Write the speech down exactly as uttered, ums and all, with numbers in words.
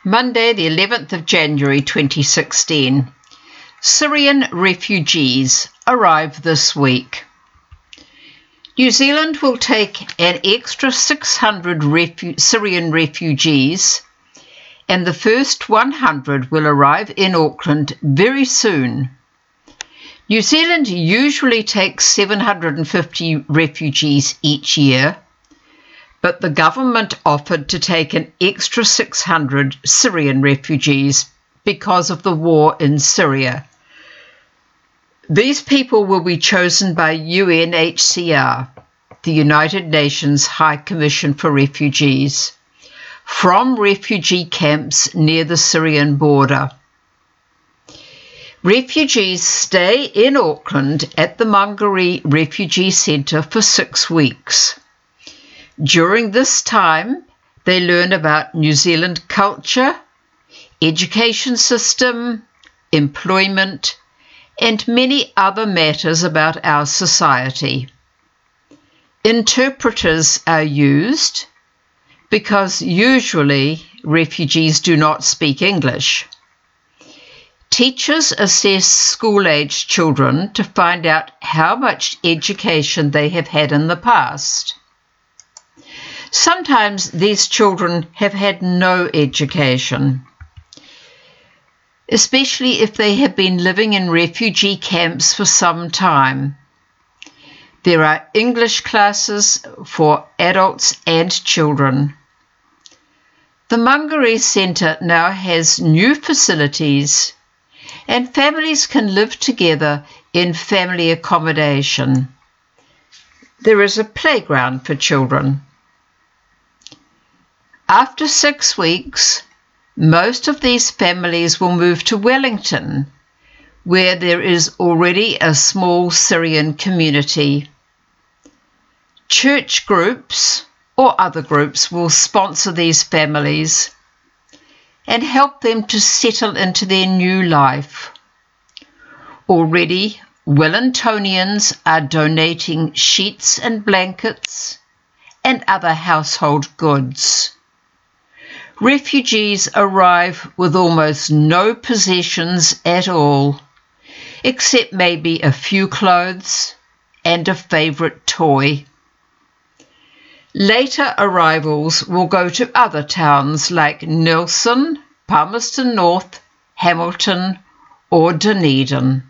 Monday, the eleventh of January twenty sixteen. Syrian refugees arrive this week. New Zealand will take an extra six hundred refu- Syrian refugees, and the first one hundred will arrive in Auckland very soon. New Zealand usually takes seven hundred fifty refugees each year, but the government offered to take an extra six hundred Syrian refugees because of the war in Syria. These people will be chosen by U N H C R, the United Nations High Commission for Refugees, from refugee camps near the Syrian border. Refugees stay in Auckland at the Mangere Refugee Centre for six weeks. During this time, they learn about New Zealand culture, education system, employment, and many other matters about our society. Interpreters are used because usually refugees do not speak English. Teachers assess school-aged children to find out how much education they have had in the past. Sometimes these children have had no education, especially if they have been living in refugee camps for some time. There are English classes for adults and children. The Mangere Centre now has new facilities, and families can live together in family accommodation. There is a playground for children. After six weeks, most of these families will move to Wellington, where there is already a small Syrian community. Church groups or other groups will sponsor these families and help them to settle into their new life. Already, Wellingtonians are donating sheets and blankets and other household goods. Refugees arrive with almost no possessions at all, except maybe a few clothes and a favourite toy. Later arrivals will go to other towns like Nelson, Palmerston North, Hamilton or Dunedin.